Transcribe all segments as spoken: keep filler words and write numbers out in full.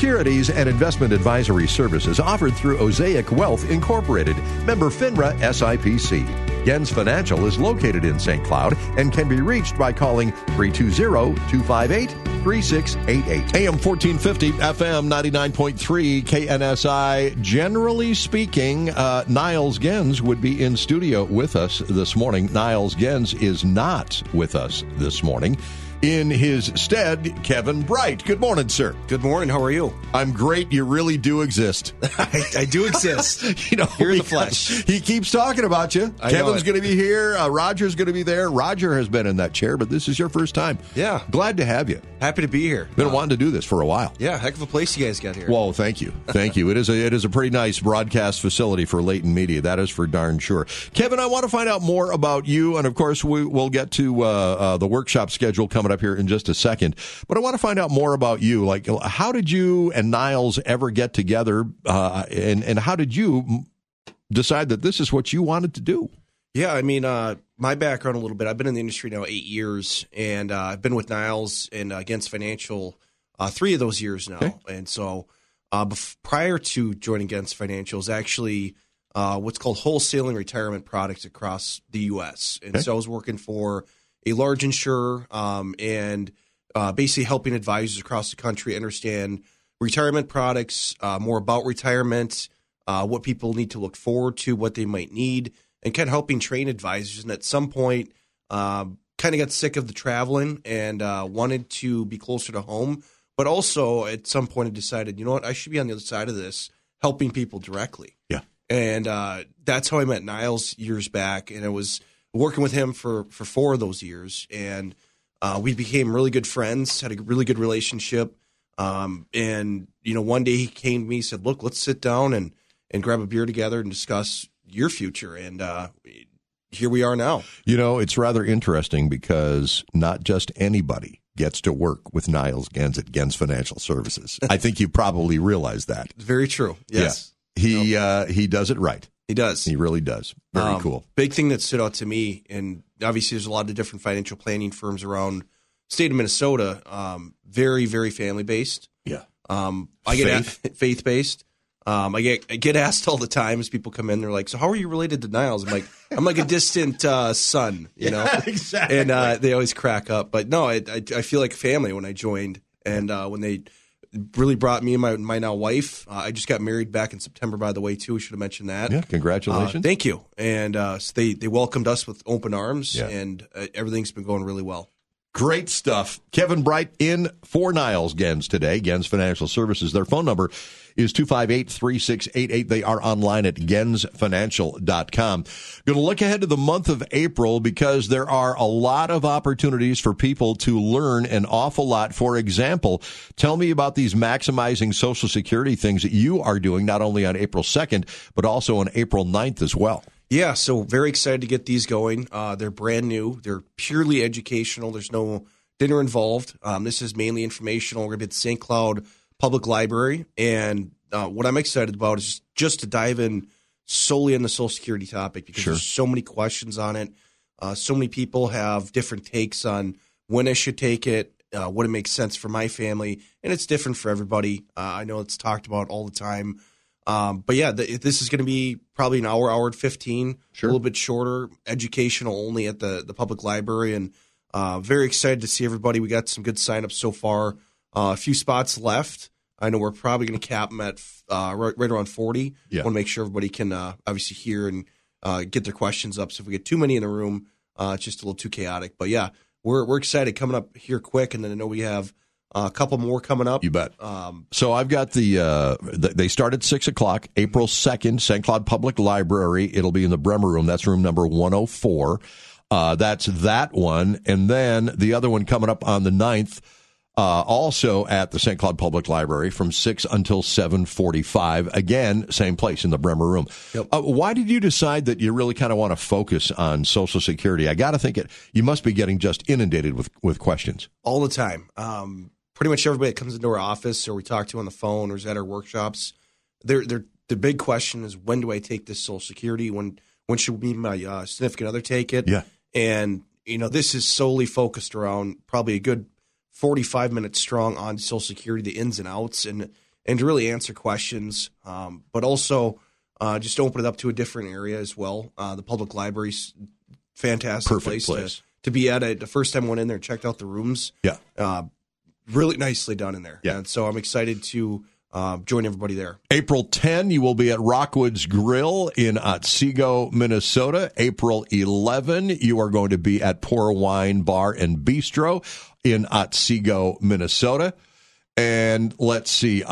Securities and investment advisory services offered through Osaic Wealth Incorporated, member FINRA S I P C. Gens Financial is located in Saint Cloud and can be reached by calling three two zero, two five eight, three six eight eight. A M fourteen fifty, F M ninety-nine point three, K N S I. Generally speaking, uh, Niles Gens would be in studio with us this morning. Niles Gens is not with us this morning. In his stead, Kevin Bright. Good morning, sir. Good morning. How are you? I'm great. You really do exist. I, I do exist. You know, here in the flesh. He keeps talking about you. I Kevin's going to be here. Uh, Roger's going to be there. Roger has been in that chair, but this is your first time. Yeah. Glad to have you. Happy to be here. Been uh, wanting to do this for a while. Yeah, heck of a place you guys got here. Well, thank you. Thank you. It is a it is a pretty nice broadcast facility for Leighton Media. That is for darn sure. Kevin, I want to find out more about you, and of course, we, we'll get to uh, uh, the workshop schedule coming up here in just a second. But I want to find out more about you. Like, how did you and Niles ever get together, uh, and, and how did you decide that this is what you wanted to do? Yeah, I mean, uh, my background a little bit. I've been in the industry now eight years, and uh, I've been with Niles and uh, Gens Financial uh, three of those years now. Okay. And so uh, bef- prior to joining Gens Financial is actually uh, what's called wholesaling retirement products across the U S. And okay. so I was working for a large insurer um, and Uh, basically helping advisors across the country understand retirement products, uh, more about retirement, uh, what people need to look forward to, what they might need, and kind of helping train advisors. And at some point, uh, kind of got sick of the traveling and uh, wanted to be closer to home. But also at some point, I decided, you know what, I should be on the other side of this, helping people directly. Yeah. And uh, that's how I met Niles years back. And I was working with him for, for four of those years. And Uh, we became really good friends, had a really good relationship. Um, and, you know, one day he came to me and said, look, let's sit down and, and grab a beer together and discuss your future. And uh, here we are now. You know, it's rather interesting because not just anybody gets to work with Niles Gens at Gens Financial Services. I think you probably realize that. Very true. Yes. Yeah. He, uh, he does it right. He does. He really does. Very um, cool. Big thing that stood out to me, and obviously there's a lot of different financial planning firms around the state of Minnesota, um, very, very family-based. Yeah. Um, I get Faith. a- faith-based. Um, I get I get asked all the time as people come in, they're like, so how are you related to Niles? I'm like, I'm like a distant uh, son, you know? Yeah, exactly. And uh, they always crack up. But no, I, I, I feel like family when I joined, and uh, when they really brought me and my, my now wife. Uh, I just got married back in September, by the way, too. We should have mentioned that. Yeah, congratulations. Uh, thank you. And uh, so they, they welcomed us with open arms, yeah. and uh, everything's been going really well. Great stuff. Kevin Bright in for Niles Gens today. Gens Financial Services. Their phone number is two five eight, three six eight eight. They are online at gens financial dot com. Going to look ahead to the month of April because there are a lot of opportunities for people to learn an awful lot. For example, tell me about these maximizing Social Security things that you are doing not only on April second, but also on April ninth as well. Yeah, so very excited to get these going. Uh, they're brand new. They're purely educational. There's no dinner involved. Um, this is mainly informational. We're going to be at the Saint Cloud Public Library. And uh, what I'm excited about is just to dive in solely on the Social Security topic because sure. there's so many questions on it. Uh, so many people have different takes on when I should take it, uh, what it makes sense for my family. And it's different for everybody. Uh, I know it's talked about all the time. Um, but yeah, the, this is going to be probably an hour, hour and fifteen, sure. a little bit shorter, educational only at the, the public library. And uh, very excited to see everybody. We got some good signups so far. Uh, a few spots left. I know we're probably going to cap them at uh, right, right around forty. Yeah. Want to make sure everybody can uh, obviously hear and uh, get their questions up. So if we get too many in the room, uh, it's just a little too chaotic. But yeah, we're we're excited coming up here quick. And then I know we have Uh, a couple more coming up. You bet. Um, so I've got the, uh, the, they start at six o'clock, April second, Saint Cloud Public Library. It'll be in the Bremer Room. That's room number one oh four. Uh, that's that one. And then the other one coming up on the ninth, uh, also at the Saint Cloud Public Library from six until seven forty-five. Again, same place in the Bremer Room. Yep. Uh, why did you decide that you really kind of want to focus on Social Security? I got to think it, you must be getting just inundated with, with questions. All the time. Um, pretty much everybody that comes into our office or we talk to on the phone or is at our workshops, they're, they're, the big question is, when do I take this Social Security? When when should me my uh, significant other take it? Yeah. And, you know, this is solely focused around probably a good forty-five minutes strong on Social Security, the ins and outs. And and to really answer questions, um, but also uh, just open it up to a different area as well. Uh, the public library's fantastic Perfect place, place. To, to be at. I, the first time I went in there and checked out the rooms. Yeah. Uh, really nicely done in there. Yeah. And so I'm excited to uh, join everybody there. April tenth, you will be at Rockwood's Grill in Otsego, Minnesota. April eleventh, you are going to be at Pour Wine Bar and Bistro in Otsego, Minnesota. And let's see,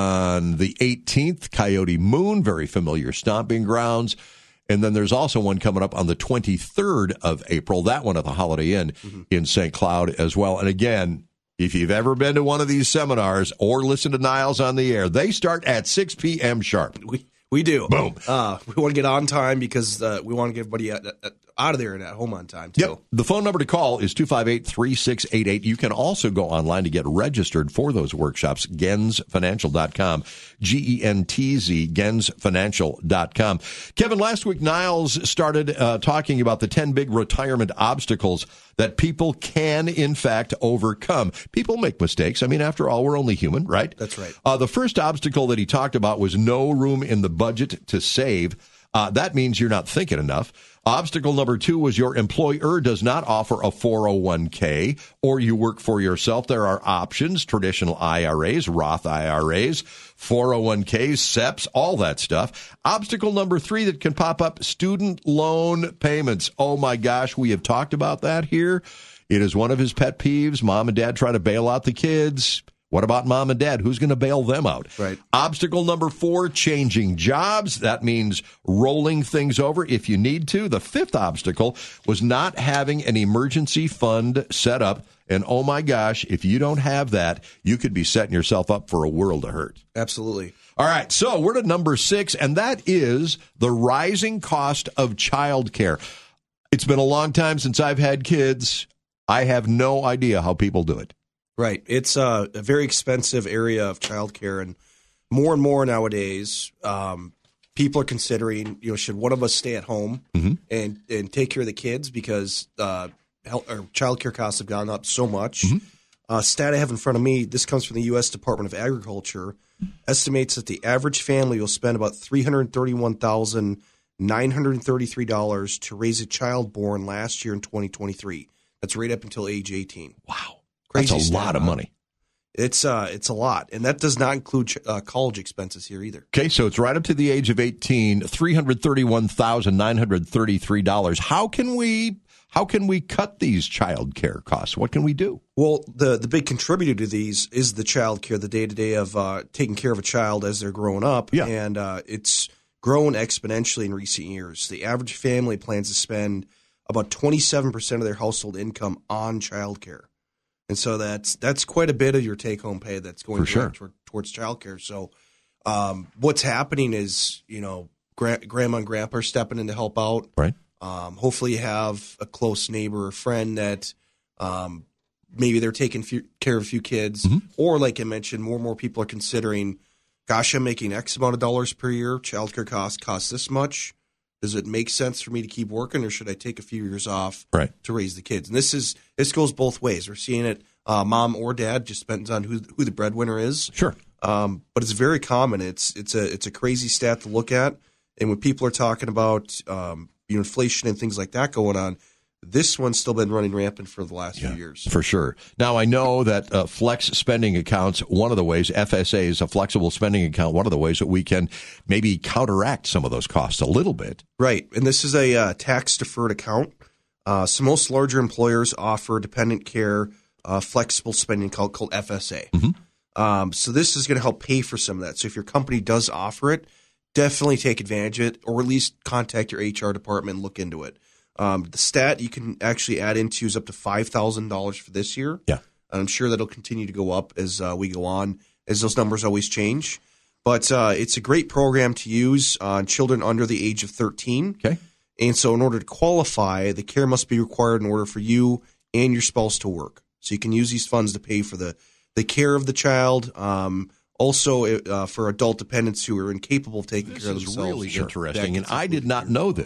on the eighteenth, Coyote Moon, very familiar stomping grounds. And then there's also one coming up on the twenty-third of April, that one at the Holiday Inn mm-hmm. in Saint Cloud as well. And again, if you've ever been to one of these seminars or listened to Niles on the air, they start at six p.m. sharp. We we do. Boom. Uh, we want to get on time because uh, we want to get everybody out, out of there and at home on time, too. Yep. The phone number to call is two five eight, three six eight eight. You can also go online to get registered for those workshops, gens financial dot com, G E N T Z, gens financial dot com. Kevin, last week Niles started uh, talking about the ten big retirement obstacles that people can, in fact, overcome. People make mistakes. I mean, after all, we're only human, right? That's right. Uh, the first obstacle that he talked about was no room in the budget to save. Uh, that means you're not thinking enough. Obstacle number two was your employer does not offer a four oh one k, or you work for yourself. There are options, traditional I R As, Roth I R As, four oh one k's, S E Ps, all that stuff. Obstacle number three that can pop up, student loan payments. Oh my gosh, we have talked about that here. It is one of his pet peeves. Mom and dad try to bail out the kids. What about mom and dad? Who's going to bail them out? Right. Obstacle number four, changing jobs. That means rolling things over if you need to. The fifth obstacle was not having an emergency fund set up. And oh my gosh, if you don't have that, you could be setting yourself up for a world of hurt. Absolutely. All right, so we're to number six, and that is the rising cost of childcare. It's been a long time since I've had kids. I have no idea how people do it. Right. It's a, a very expensive area of childcare, and more and more nowadays, um, people are considering, you know, should one of us stay at home mm-hmm. and, and take care of the kids because uh, health, or childcare costs have gone up so much. Mm-hmm. Uh, stat I have in front of me, this comes from the U S Department of Agriculture, estimates that the average family will spend about three hundred thirty-one thousand nine hundred thirty-three dollars to raise a child born last year in twenty twenty-three. That's right up until age eighteen. Wow. Crazy That's a stat, lot of huh? money. It's uh, it's a lot, and that does not include uh, college expenses here either. Okay, so it's right up to the age of eighteen, three hundred thirty-one thousand nine hundred thirty-three dollars. How can we how can we cut these child care costs? What can we do? Well, the the big contributor to these is the child care, the day to day of uh, taking care of a child as they're growing up, yeah. and uh, it's grown exponentially in recent years. The average family plans to spend about twenty-seven percent of their household income on child care. And so that's that's quite a bit of your take-home pay that's going sure. toward, towards childcare. So um, what's happening is, you know, gra- grandma and grandpa are stepping in to help out. Right. Um, hopefully you have a close neighbor or friend that um, maybe they're taking few, care of a few kids. Mm-hmm. Or like I mentioned, more and more people are considering, gosh, I'm making X amount of dollars per year. Childcare costs cost this much. Does it make sense for me to keep working, or should I take a few years off right. to raise the kids? And this is this goes both ways. We're seeing it, uh, mom or dad, just depends on who who the breadwinner is. Sure, um, but it's very common. It's it's a it's a crazy stat to look at. And when people are talking about um, you know, inflation and things like that going on, this one's still been running rampant for the last yeah, few years. For sure. Now, I know that uh, flex spending accounts, one of the ways, F S A is a flexible spending account, one of the ways that we can maybe counteract some of those costs a little bit. Right. And this is a uh, tax-deferred account. Uh, so most larger employers offer dependent care uh, flexible spending account called F S A. Mm-hmm. Um, so this is going to help pay for some of that. So if your company does offer it, definitely take advantage of it, or at least contact your H R department and look into it. Um, the stat you can actually add into is up to five thousand dollars for this year. Yeah. And I'm sure that'll continue to go up as uh, we go on, as those numbers always change. But uh, it's a great program to use on children under the age of thirteen. Okay. And so in order to qualify, the care must be required in order for you and your spouse to work. So you can use these funds to pay for the, the care of the child, um, also uh, for adult dependents who are incapable of taking this care of themselves. themselves. This is really interesting, and I did not know this.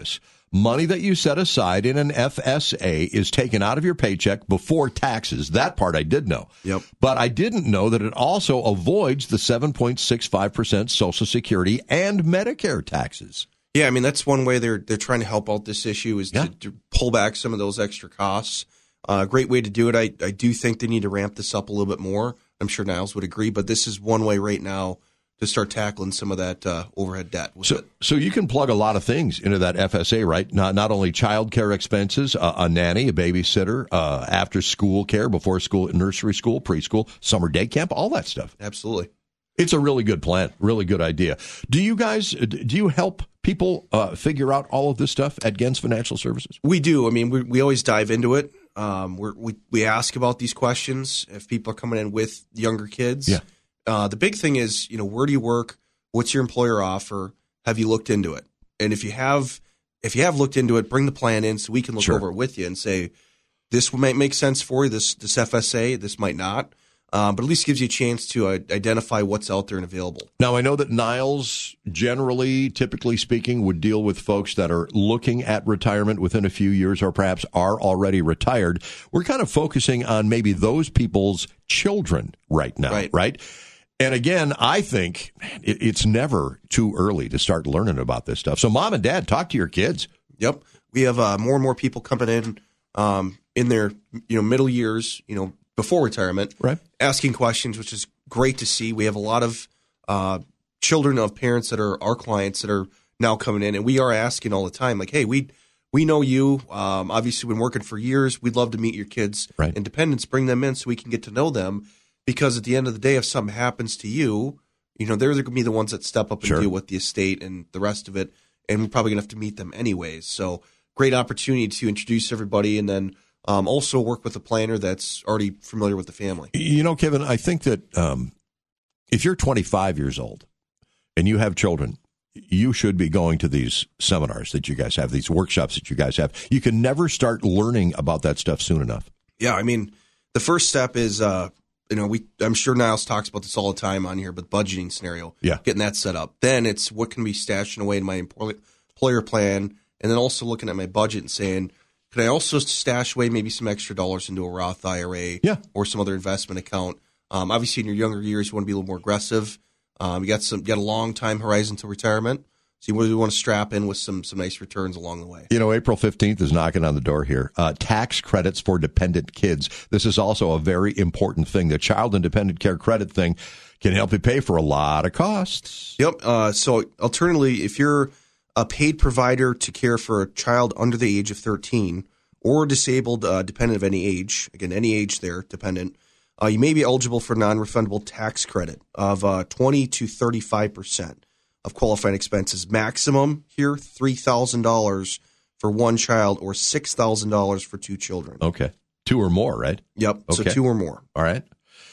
money that you set aside in an F S A is taken out of your paycheck before taxes. That part I did know. Yep. But I didn't know that it also avoids the seven point six five percent Social Security and Medicare taxes. Yeah, I mean, that's one way they're they're trying to help out this issue is Yeah. to, to pull back some of those extra costs. A uh, great way to do it. I, I do think they need to ramp this up a little bit more. I'm sure Niles would agree, but this is one way right now to start tackling some of that uh, overhead debt. With So, it. so you can plug a lot of things into that F S A, right? Not not only child care expenses, uh, a nanny, a babysitter, uh, after school care, before school, nursery school, preschool, summer day camp, all that stuff. Absolutely. It's a really good plan, really good idea. Do you guys, do you help people uh, figure out all of this stuff at Gens Financial Services? We do. I mean, we, we always dive into it. Um, we're, we we ask about these questions if people are coming in with younger kids. Yeah. Uh, the big thing is, you know, where do you work? What's your employer offer? Have you looked into it? And if you have, if you have looked into it, bring the plan in so we can look Sure. over it with you and say, this might make sense for you. This this F S A, this might not. Um, but at least gives you a chance to uh, identify what's out there and available. Now, I know that Niles, generally, typically speaking, would deal with folks that are looking at retirement within a few years or perhaps are already retired. We're kind of focusing on maybe those people's children right now, Right. right? And again, I think man, it, it's never too early to start learning about this stuff. So mom and dad, talk to your kids. Yep. We have uh, more and more people coming in um, in their you know middle years, you know, before retirement, Right. asking questions, which is great to see. We have a lot of uh, children of parents that are our clients that are now coming in, and we are asking all the time, like, hey, we we know you. Um, obviously, been working for years. We'd love to meet your kids' Right. independence, bring them in so we can get to know them. Because at the end of the day, if something happens to you, you know, they're going to be the ones that step up and Sure. deal with the estate and the rest of it, and we're probably going to have to meet them anyways. So great opportunity to introduce everybody and then Um, also work with a planner that's already familiar with the family. You know, Kevin, I think that um, if you're twenty-five years old and you have children, you should be going to these seminars that you guys have, these workshops that you guys have. You can never start learning about that stuff soon enough. Yeah, I mean, the first step is, uh, you know, we I'm sure Niles talks about this all the time on here, but budgeting scenario, Yeah. getting that set up. Then it's what can be stashing away in my employer plan, and then also looking at my budget and saying, can I also stash away maybe some extra dollars into a Roth I R A Yeah. or some other investment account? Um, obviously, in your younger years, you want to be a little more aggressive. Um, you got some, you got a long time horizon to retirement, so you really want to strap in with some some nice returns along the way. You know, April fifteenth is knocking on the door here. Uh, tax credits for dependent kids. This is also a very important thing. The child and dependent care credit thing can help you pay for a lot of costs. Yep. Uh, so alternatively, if you're a paid provider to care for a child under the age of thirteen or a disabled uh, dependent of any age, again, any age there, dependent, uh, you may be eligible for non-refundable tax credit of uh, twenty to thirty-five percent of qualifying expenses. Maximum here, three thousand dollars for one child or six thousand dollars for two children. Okay. Two or more, right? Yep. So Okay. two or more. All right.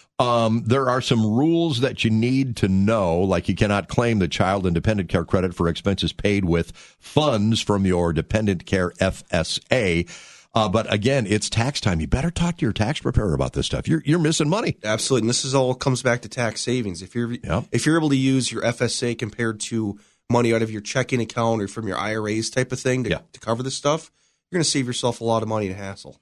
Um, there are some rules that you need to know, like you cannot claim the child and dependent care credit for expenses paid with funds from your dependent care F S A. Uh, but again, it's tax time. You better talk to your tax preparer about this stuff. You're you're missing money. Absolutely. And this is all comes back to tax savings. If you're Yep. if you're able to use your F S A compared to money out of your checking account or from your I R As type of thing to, Yeah. to cover this stuff, you're going to save yourself a lot of money and hassle.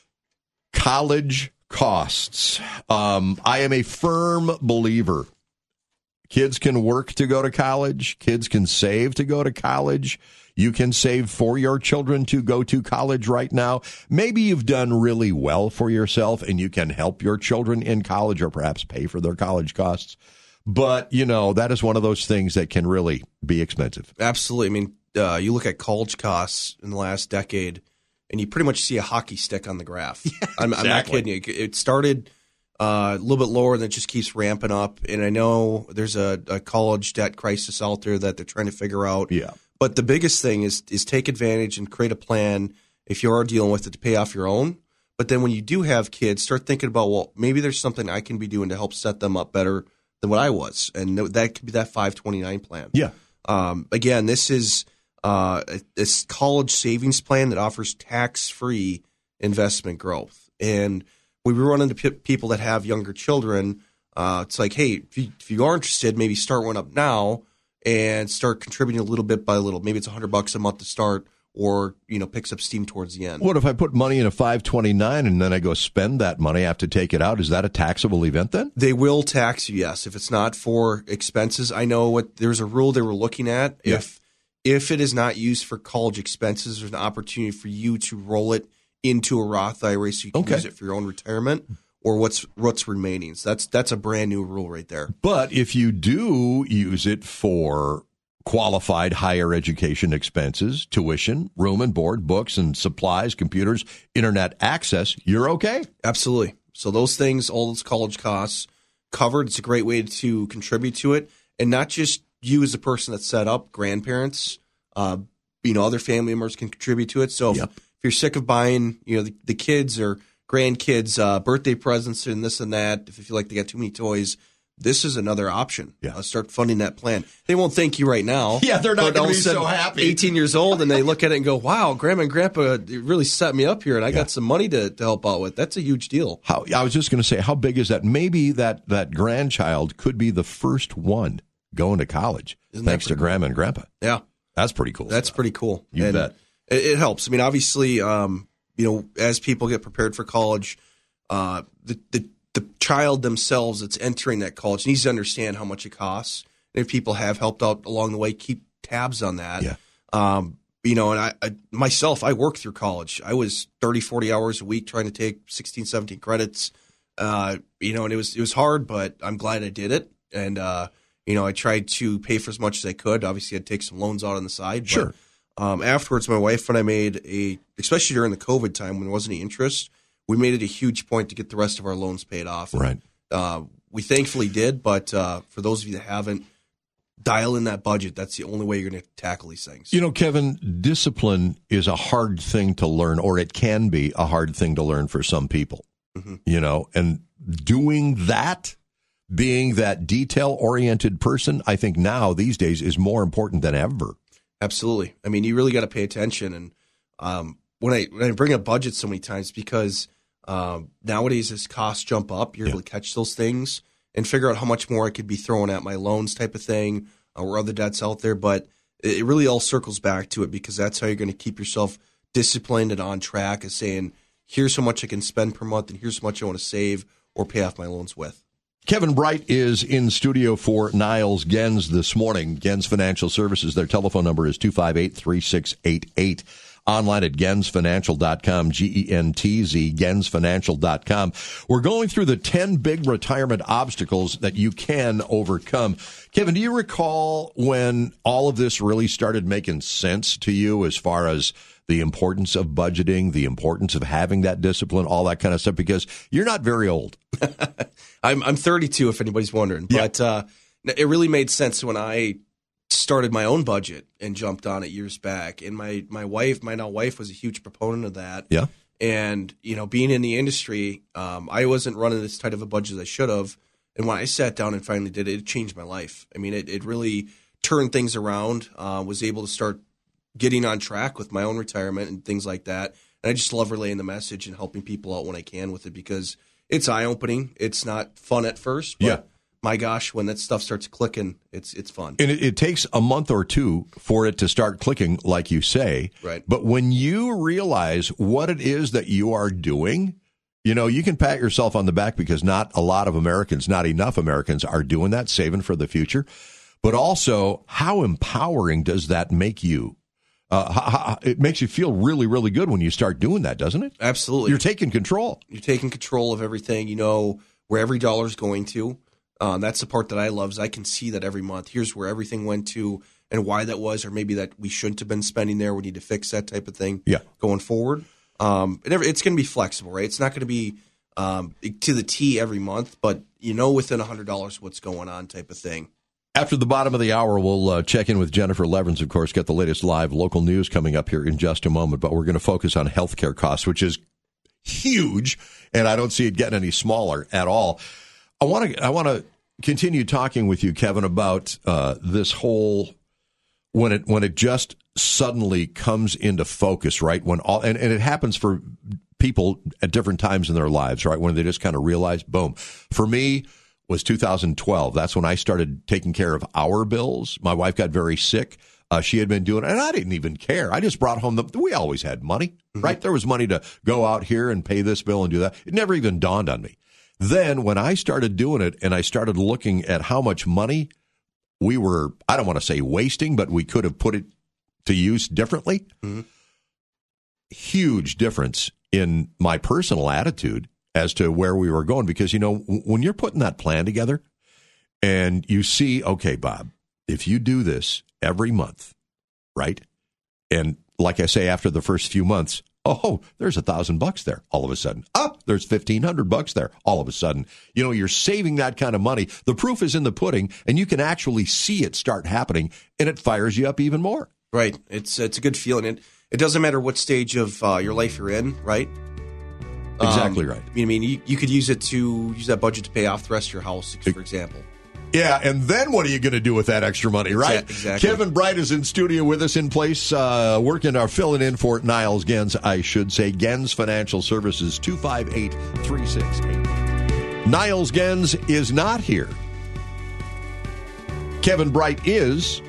College costs. Um, I am a firm believer. Kids can work to go to college. Kids can save to go to college. You can save for your children to go to college right now. Maybe you've done really well for yourself and you can help your children in college or perhaps pay for their college costs. But, you know, that is one of those things that can really be expensive. Absolutely. I mean, uh, you look at college costs in the last decade, and you pretty much see a hockey stick on the graph. Yeah, I'm, I'm not exactly. kidding you. It started uh, a little bit lower, and it just keeps ramping up. And I know there's a, a college debt crisis out there that they're trying to figure out. Yeah. But the biggest thing is is take advantage and create a plan if you are dealing with it to pay off your own. But then when you do have kids, start thinking about, well, maybe there's something I can be doing to help set them up better than what I was. And that could be that five twenty-nine plan. Yeah. Um, again, this is uh, a, a college savings plan that offers tax-free investment growth. And when we run into p- people that have younger children, uh, it's like, hey, if you, if you are interested, maybe start one up now and start contributing a little bit by little. Maybe it's one hundred bucks a month to start, or, you know, picks up steam towards the end. What if I put money in a five twenty-nine and then I go spend that money? I have to take it out. Is that a taxable event then? They will tax you, yes, if it's not for expenses. I know what there's a rule they were looking at. Yeah. If if it is not used for college expenses, there's an opportunity for you to roll it into a Roth I R A so you can Okay. use it for your own retirement or what's what's remaining. So that's that's a brand new rule right there. But if you do use it for qualified higher education expenses, tuition, room and board, books and supplies, computers, internet access, you're okay. Absolutely. So those things, all those college costs covered. It's a great way to contribute to it, and not just you as the person that's set up. Grandparents, uh, you know, other family members can contribute to it. So Yep. if, if you're sick of buying, you know, the, the kids or grandkids uh, birthday presents and this and that, if you feel like they got too many toys, this is another option. Yeah. Uh, start funding that plan. They won't thank you right now. Yeah, they're not but gonna all of be a sudden, so happy. eighteen years old, and they look at it and go, "Wow, Grandma and Grandpa really set me up here, and I Yeah. got some money to, to help out with." That's a huge deal. How, I was just going to say, how big is that? Maybe that, that grandchild could be the first one going to college, Isn't that thanks to pretty cool? Grandma and Grandpa. Yeah. That's pretty cool. That's stuff. pretty cool. You and bet. It, it helps. I mean, obviously, um, you know, as people get prepared for college, uh, the, the the child themselves that's entering that college needs to understand how much it costs. And if people have helped out along the way, keep tabs on that. Yeah. Um, you know, and I, I myself, I worked through college. I was thirty, forty hours a week trying to take sixteen, seventeen credits. Uh, you know, and it was it was hard, but I'm glad I did it. And uh, you know, I tried to pay for as much as I could. Obviously, I'd take some loans out on the side. But, Sure. Um, afterwards, my wife and I made a, especially during the COVID time when there wasn't any interest, we made it a huge point to get the rest of our loans paid off. And, Right. Uh, we thankfully did, but uh, for those of you that haven't, dial in that budget. That's the only way you're going to tackle these things. You know, Kevin, discipline is a hard thing to learn, or it can be a hard thing to learn for some people. Mm-hmm. You know, and doing that, being that detail-oriented person, I think now these days is more important than ever. Absolutely. I mean, you really got to pay attention. And um, when I when I bring up budget so many times, because um, nowadays as costs jump up, you're Yeah. able to catch those things and figure out how much more I could be throwing at my loans type of thing uh, or other debts out there. But it, it really all circles back to it, because that's how you're going to keep yourself disciplined and on track, as saying, here's how much I can spend per month and here's how much I want to save or pay off my loans with. Kevin Bright is in studio for Niles Gens this morning. Gens Financial Services, their telephone number is two five eight, three six eight eight. Online at gens financial dot com, G E N T Z, gens financial dot com. We're going through the ten big retirement obstacles that you can overcome. Kevin, do you recall when all of this really started making sense to you as far as the importance of budgeting, the importance of having that discipline, all that kind of stuff? Because you're not very old. I'm I'm thirty-two, if anybody's wondering. Yeah. But uh, it really made sense when I started my own budget and jumped on it years back. And my, my wife, my now wife, was a huge proponent of that. Yeah. And, you know, being in the industry, um, I wasn't running as tight of a budget as I should have. And when I sat down and finally did it, it changed my life. I mean, it, it really turned things around, uh, was able to start getting on track with my own retirement and things like that. And I just love relaying the message and helping people out when I can with it, because it's eye-opening. It's not fun at first, but Yeah. my gosh, when that stuff starts clicking, it's it's fun. And it, it takes a month or two for it to start clicking, like you say. Right. But when you realize what it is that you are doing, you know, you can pat yourself on the back, because not a lot of Americans, not enough Americans are doing that, saving for the future. But also, how empowering does that make you? Uh, how, how, it makes you feel really, really good when you start doing that, doesn't it? Absolutely. You're taking control. You're taking control of everything. You know where every dollar is going to. Um, that's the part that I love, is I can see that every month. Here's where everything went to and why that was, or maybe that we shouldn't have been spending there. We need to fix that type of thing Yeah. going forward. Um, it, it's going to be flexible, right? It's not going to be um, to the T every month, but you know within one hundred dollars what's going on type of thing. After the bottom of the hour, we'll uh, check in with Jennifer Leverins, of course, get the latest live local news coming up here in just a moment. But we're going to focus on healthcare costs, which is huge, and I don't see it getting any smaller at all. I want to I want to continue talking with you, Kevin, about uh, this whole when it when it just suddenly comes into focus, right? When all and, and it happens for people at different times in their lives, right? When they just kind of realize, boom. For me, was two thousand twelve. That's when I started taking care of our bills. My wife got very sick. Uh, she had been doing it, and I didn't even care. I just brought home the, we always had money, mm-hmm. right? There was money to go out here and pay this bill and do that. It never even dawned on me. Then when I started doing it and I started looking at how much money we were, I don't want to say wasting, but we could have put it to use differently. Mm-hmm. Huge difference in my personal attitude as to where we were going. Because, you know, when you're putting that plan together and you see, okay, Bob, if you do this every month, right? And like I say, after the first few months, oh, there's a thousand bucks there all of a sudden. Oh, there's fifteen hundred bucks there all of a sudden. You know, you're saving that kind of money. The proof is in the pudding, and you can actually see it start happening, and it fires you up even more. Right. It's it's a good feeling. It it doesn't matter what stage of uh, your life you're in, right? Exactly um, right. I mean, you, you could use it to use that budget to pay off the rest of your house, for example. Yeah, and then what are you going to do with that extra money, right? Exactly. Kevin Bright is in studio with us in place, uh, working or filling in for Niles Gens, I should say. Gens Financial Services, two five eight, three six eight. Niles Gens is not here. Kevin Bright is.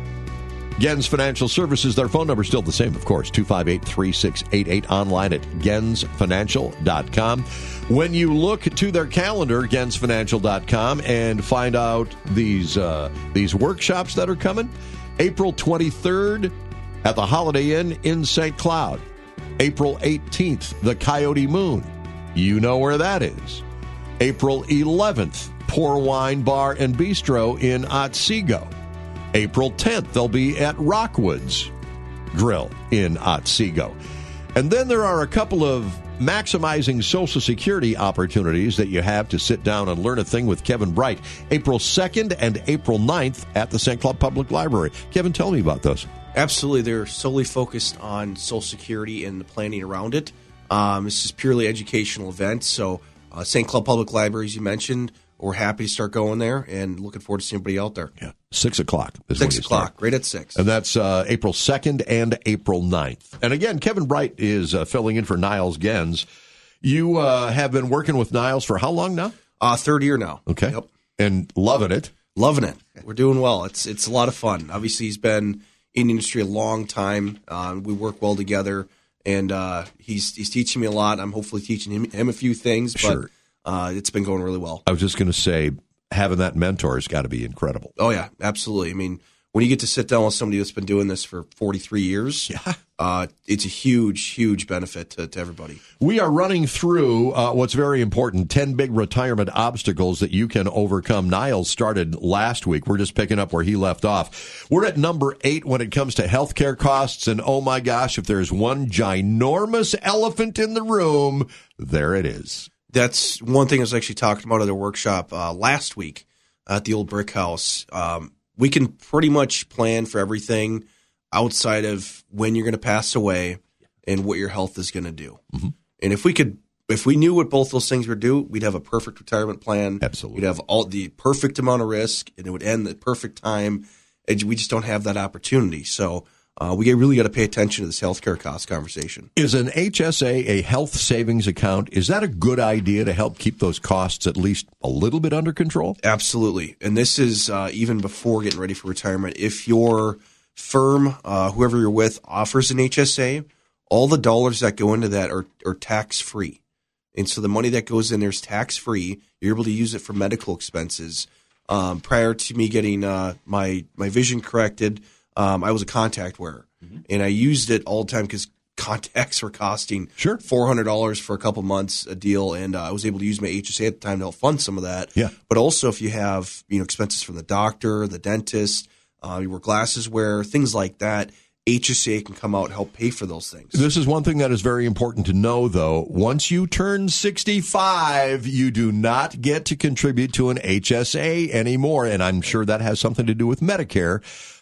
Gens Financial Services, their phone number is still the same, of course, two five eight, three six eight eight, online at gens financial dot com. When you look to their calendar, gens financial dot com, and find out these uh, these workshops that are coming, April twenty-third at the Holiday Inn in Saint Cloud. April eighteenth, the Coyote Moon. You know where that is. April eleventh, Pour Wine Bar and Bistro in Otsego. April tenth, they'll be at Rockwood's Grill in Otsego. And then there are a couple of maximizing Social Security opportunities that you have to sit down and learn a thing with Kevin Bright. April second and April ninth at the Saint Cloud Public Library. Kevin, tell me about those. Absolutely. They're solely focused on Social Security and the planning around it. Um, this is purely educational event. So uh, Saint Cloud Public Library, as you mentioned, we're happy to start going there and looking forward to seeing everybody out there. Yeah, six o'clock. Is six when you o'clock, start. right at six. And that's uh, April second and April ninth. And again, Kevin Bright is uh, filling in for Niles Gens. You uh, have been working with Niles for how long now? Uh, third year now. Okay. Yep. And loving it. Loving it. We're doing well. It's it's a lot of fun. Obviously, he's been in the industry a long time. Uh, we work well together, and uh, he's he's teaching me a lot. I'm hopefully teaching him, him a few things, but sure. uh, it's been going really well. I was just going to say, having that mentor has got to be incredible. Oh, yeah, absolutely. I mean, when you get to sit down with somebody that's been doing this for forty-three years, yeah. uh, it's a huge, huge benefit to, to everybody. We are running through uh, what's very important, ten big retirement obstacles that you can overcome. Niles started last week. We're just picking up where he left off. We're at number eight when it comes to healthcare costs, and oh my gosh, if there's one ginormous elephant in the room, there it is. That's one thing I was actually talking about at a workshop uh, last week at the old brick house. Um, we can pretty much plan for everything outside of when you're going to pass away and what your health is going to do. Mm-hmm. And if we could, if we knew what both those things would do, we'd have a perfect retirement plan. Absolutely. We'd have all the perfect amount of risk, and it would end the perfect time. And we just don't have that opportunity. So Uh, we really got to pay attention to this healthcare cost conversation. Is an H S A a health savings account? Is that a good idea to help keep those costs at least a little bit under control? Absolutely. And this is uh, even before getting ready for retirement. If your firm, uh, whoever you're with, offers an H S A, all the dollars that go into that are, are tax-free. And so the money that goes in there is tax-free. You're able to use it for medical expenses. Um, prior to me getting uh, my, my vision corrected, Um, I was a contact wearer, mm-hmm. and I used it all the time because contacts were costing sure. four hundred dollars for a couple months a deal, and uh, I was able to use my H S A at the time to help fund some of that. Yeah. But also if you have you know expenses from the doctor, the dentist, uh, you wear glasses wear, things like that, H S A can come out and help pay for those things. This is one thing that is very important to know, though. Once you turn sixty-five, you do not get to contribute to an H S A anymore, and I'm sure that has something to do with Medicare.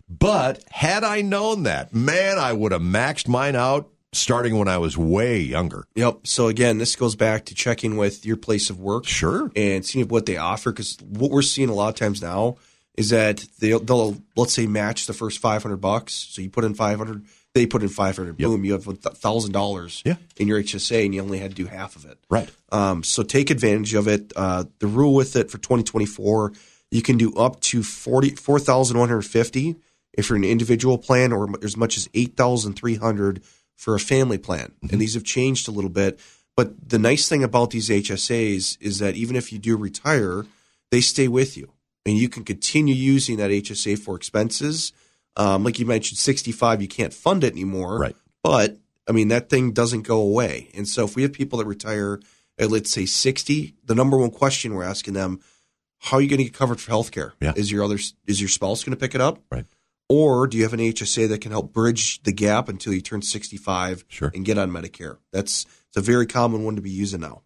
But had I known that, man, I would have maxed mine out starting when I was way younger. Yep. So, again, this goes back to checking with your place of work. Sure. And seeing what they offer, because what we're seeing a lot of times now is that they'll, they'll let's say, match the first five hundred bucks. So you put in five hundred, they put in five hundred. Yep. Boom, you have one thousand dollars yeah. in your H S A, and you only had to do half of it. Right. Um, so take advantage of it. Uh, the rule with it for twenty twenty-four, you can do up to four thousand one hundred fifty dollars. if you're an individual plan, or as much as eight thousand three hundred dollars for a family plan. Mm-hmm. And these have changed a little bit. But the nice thing about these H S As is that even if you do retire, they stay with you. And you can continue using that H S A for expenses. Um, like you mentioned, sixty-five, you can't fund it anymore. Right. But, I mean, that thing doesn't go away. And so if we have people that retire at, let's say, sixty, the number one question we're asking them, how are you going to get covered for health care? Yeah. Is your other is your spouse going to pick it up? Right. Or do you have an H S A that can help bridge the gap until you turn sixty-five sure. and get on Medicare? That's it's a very common one to be using now.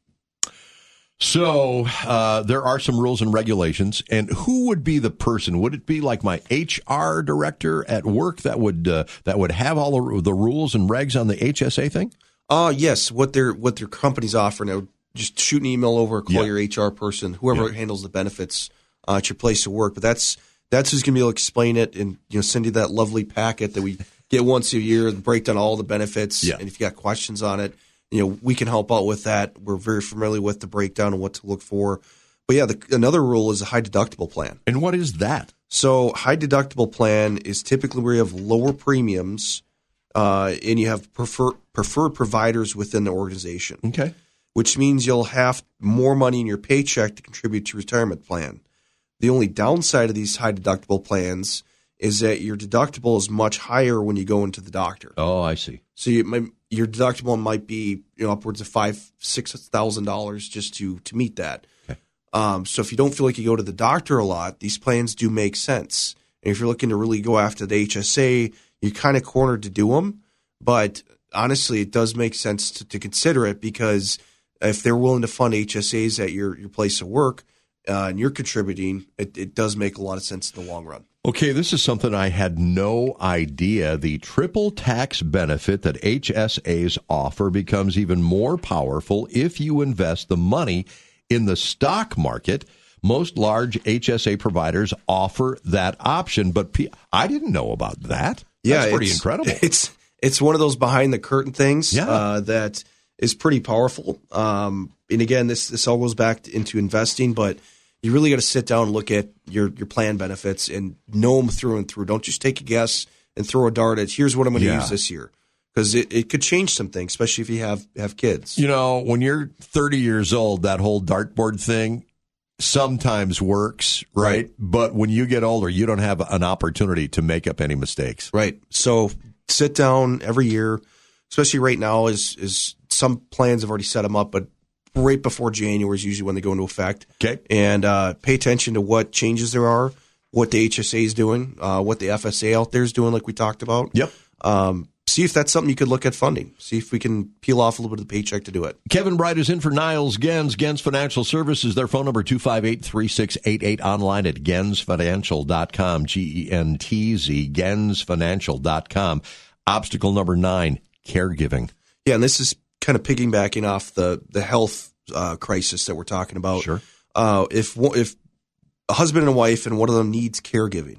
So uh, there are some rules and regulations. And who would be the person? Would it be like my H R director at work that would uh, that would have all the, the rules and regs on the H S A thing? Uh, yes. What their what their company's offering, I would just shoot an email over, call yeah. your H R person, whoever yeah. handles the benefits uh, at your place of work. But that's that's who's going to be able to explain it and you know send you that lovely packet that we get once a year and break down all the benefits. Yeah. And if you got questions on it, you know, we can help out with that. We're very familiar with the breakdown and what to look for. But yeah, the, another rule is a high deductible plan. And what is that? So high deductible plan is typically where you have lower premiums uh, and you have prefer, preferred providers within the organization. Okay. Which means you'll have more money in your paycheck to contribute to your retirement plan. The only downside of these high deductible plans is that your deductible is much higher when you go into the doctor. Oh, I see. So you might, your deductible might be you know upwards of five, six thousand dollars just to to meet that. Okay. Um, so if you don't feel like you go to the doctor a lot, these plans do make sense. And if you're looking to really go after the H S A, you're kind of cornered to do them. But honestly, it does make sense to, to consider it because if they're willing to fund H S As at your your place of work uh, and you're contributing, it, it does make a lot of sense in the long run. Okay, this is something I had no idea. The triple tax benefit that H S As offer becomes even more powerful if you invest the money in the stock market. Most large H S A providers offer that option, but P- I didn't know about that. Yeah, That's pretty it's, incredible. It's it's one of those behind the curtain things yeah. uh, that is pretty powerful. Um, and again, this this all goes back into investing, but you really got to sit down and look at your, your plan benefits and know them through and through. Don't just take a guess and throw a dart at, here's what I'm going to yeah. use this year. Because it, it could change some things, especially if you have, have kids. You know, when you're thirty years old, that whole dartboard thing sometimes works, right? right? But when you get older, you don't have an opportunity to make up any mistakes. Right. So sit down every year, especially right now, is is some plans have already set them up, but right before January is usually when they go into effect. Okay. And uh, pay attention to what changes there are, what the H S A is doing, uh, what the F S A out there is doing, like we talked about. Yep. Um, see if that's something you could look at funding. See if we can peel off a little bit of the paycheck to do it. Kevin Bright is in for Niles Gens. Gens Financial Services. Their phone number, two five eight, three six eight eight. Online at gens financial dot com. G E N T Z, gens financial dot com. Obstacle number nine, caregiving. Yeah, and this is kind of piggybacking off the the health uh, crisis that we're talking about. Sure. Uh, if if a husband and a wife and one of them needs caregiving,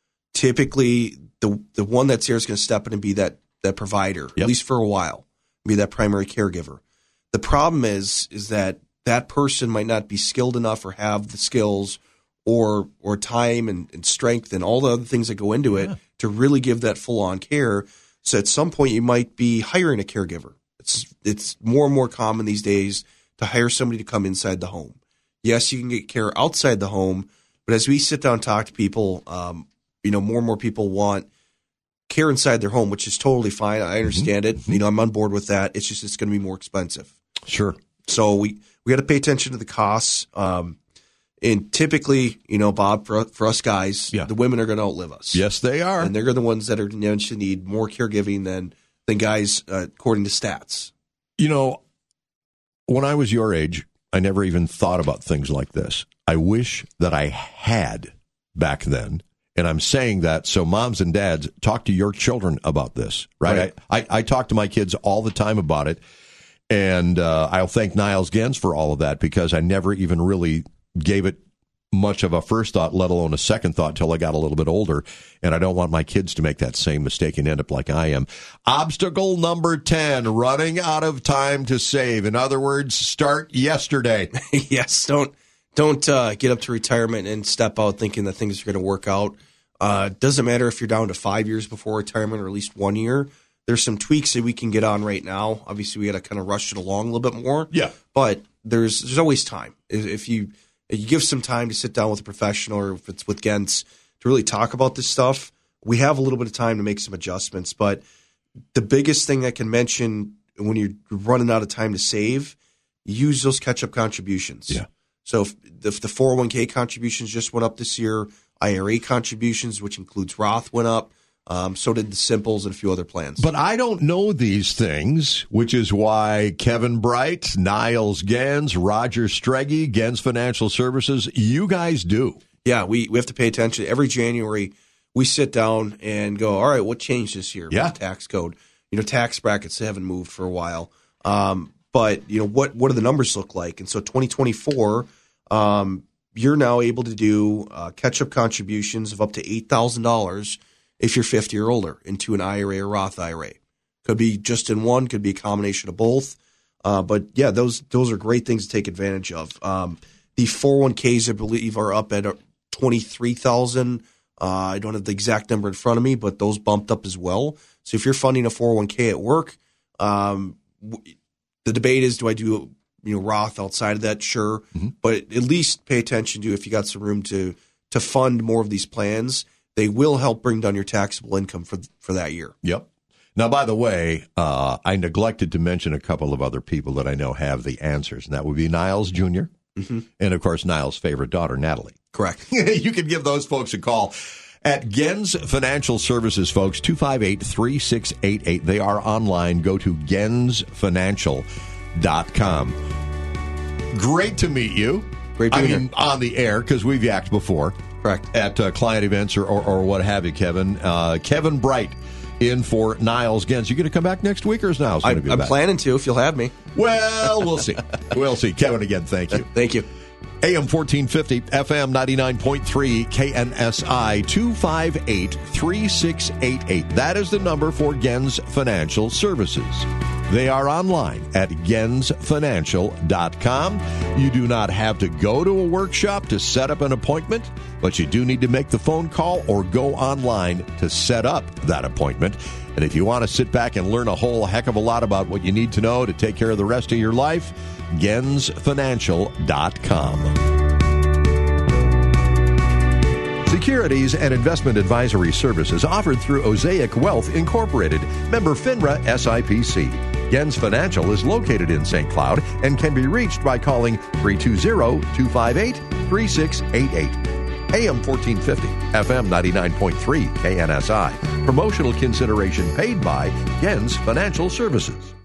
typically the the one that's there is going to step in and be that that provider, yep. at least for a while, be that primary caregiver. The problem is is that that person might not be skilled enough or have the skills or or time and, and strength and all the other things that go into it yeah. to really give that full on care. So at some point you might be hiring a caregiver. It's it's more and more common these days to hire somebody to come inside the home. Yes, you can get care outside the home, but as we sit down and talk to people, um, you know, more and more people want care inside their home, which is totally fine. I understand mm-hmm. it. You know, I'm on board with that. It's just it's going to be more expensive. Sure. So we, we got to pay attention to the costs. Um, and typically, you know, Bob, for, for us guys, yeah. the women are going to outlive us. Yes, they are. And they're the ones that are going to need more caregiving than than guys, uh, according to stats. You know, when I was your age, I never even thought about things like this. I wish that I had back then. And I'm saying that so moms and dads, talk to your children about this, right? right. I, I, I talk to my kids all the time about it. And uh, I'll thank Niles Gens for all of that because I never even really gave it much of a first thought, let alone a second thought, till I got a little bit older. And I don't want my kids to make that same mistake and end up like I am. Obstacle number ten, running out of time to save. In other words, start yesterday. Yes, don't don't uh, get up to retirement and step out thinking that things are going to work out. Uh, doesn't matter if you're down to five years before retirement or at least one year. There's some tweaks that we can get on right now. Obviously, we got to kind of rush it along a little bit more. Yeah. But there's there's always time. If, if you if you give some time to sit down with a professional, or if it's with Gens, to really talk about this stuff, we have a little bit of time to make some adjustments. But the biggest thing I can mention when you're running out of time to save, use those catch-up contributions. Yeah. So if the, if the four oh one k contributions just went up this year, I R A contributions, which includes Roth, went up. Um, so did the Simples and a few other plans. But I don't know these things, which is why Kevin Bright, Niles Gens, Roger Streggy, Gens Financial Services, you guys do. Yeah, we, we have to pay attention. Every January, we sit down and go, all right, what changed this year? Yeah. With the tax code. You know, tax brackets haven't moved for a while. Um, but, you know, what, what do the numbers look like? And so twenty twenty-four, um, you're now able to do uh, catch-up contributions of up to eight thousand dollars if you're fifty or older into an I R A or Roth I R A. Could be just in one, could be a combination of both. Uh, but, yeah, those those are great things to take advantage of. Um, the four oh one k's, I believe, are up at twenty-three thousand dollars. Uh, I don't have the exact number in front of me, but those bumped up as well. So if you're funding a four oh one k at work, um, w- the debate is, do I do you know Roth outside of that? Sure. Mm-hmm. But at least pay attention to if you got some room to to fund more of these plans. They will help bring down your taxable income for for that year. Yep. Now, by the way, uh, I neglected to mention a couple of other people that I know have the answers, and that would be Niles Junior Mm-hmm. and, of course, Niles' favorite daughter, Natalie. Correct. You can give those folks a call at Gens Financial Services, folks, two five eight, three six eight eight. They are online. Go to gens financial dot com. Great to meet you. Great to I meet mean, you. on the air, because we've yacked before. Correct. At uh, client events or, or, or what have you, Kevin. Uh, Kevin Bright in for Niles Gens. You going to come back next week, or is Niles going to be I'm back? planning to, if you'll have me. Well, we'll see. We'll see. Kevin, again, thank you. Thank you. A M fourteen fifty, F M ninety-nine point three, K N S I, two five eight, three six eight eight. That is the number for Gens Financial Services. They are online at gens financial dot com. You do not have to go to a workshop to set up an appointment, but you do need to make the phone call or go online to set up that appointment. And if you want to sit back and learn a whole heck of a lot about what you need to know to take care of the rest of your life, gens financial dot com. Securities and investment advisory services offered through Osaic Wealth Incorporated, member FINRA S I P C. Gens Financial is located in Saint Cloud and can be reached by calling three two zero, two five eight, three six eight eight. A M fourteen fifty, F M ninety-nine point three, K N S I. Promotional consideration paid by Gens Financial Services.